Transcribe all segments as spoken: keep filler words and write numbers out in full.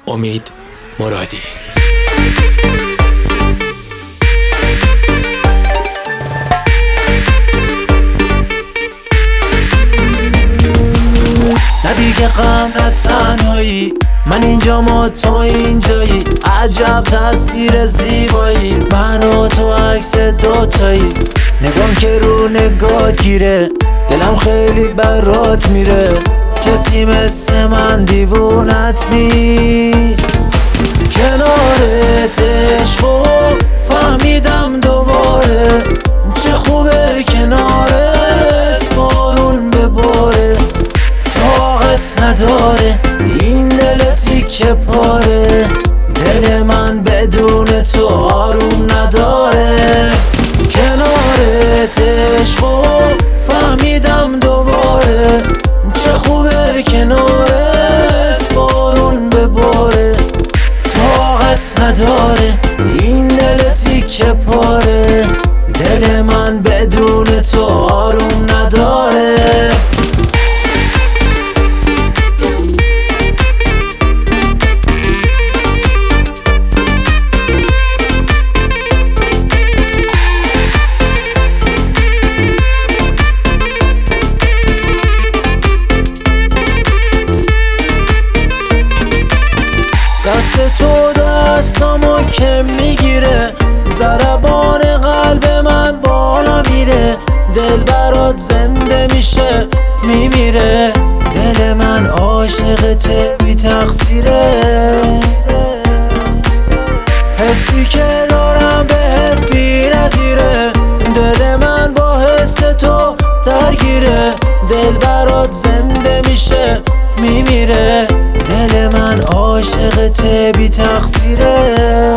امید مرادی. نه دیگه غم نه تنهایی، من اینجا ما تو اینجایی، عجب تصویر زیبایی، من و تو عکس دوتایی، نگام که رو نگات گیره، دلم خیلی برات میره، کسی مثل من دیوونت نیست. کنارت عشقو فهمیدم دوباره، چه خوبه کنارت بارون بباره، طاقت نداره این دل تیکه پاره، دل من بدون تو آروم نداره. کنارت عشقو فهمیدم دوباره، چه خوبه کنارت بارون بباره، طاقت نداره این دل تیکه پاره، دل من بدون تو آروم نداره. دست تو دستامو که میگیره، ضربان قلب من بالا میره، دل برات زنده میشه میمیره، دل من عاشقته بی تقصیره، حسی که دارم بهت بی نظیره، دل من با حس تو درگیره، دل برات زنده میشه میمیره، دل من عاشقته بی تقصیره.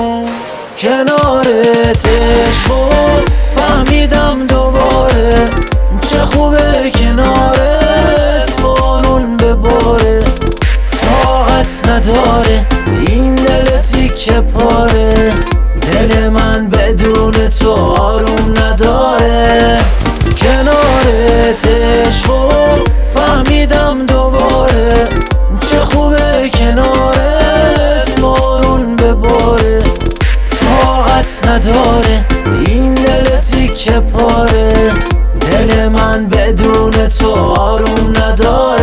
کنارت عشقو فهمیدم دوباره، چه خوبه کنارت بارون بباره، طاقت نداره این دل تیکه پاره، دل من بدون تو آروم نداره. کنارت عشقو فهمیدم دوباره، چه خوبه کنارت بارون بباره، طاقت نداره این دل تیکه پاره، دل من بدون تو آروم نداره.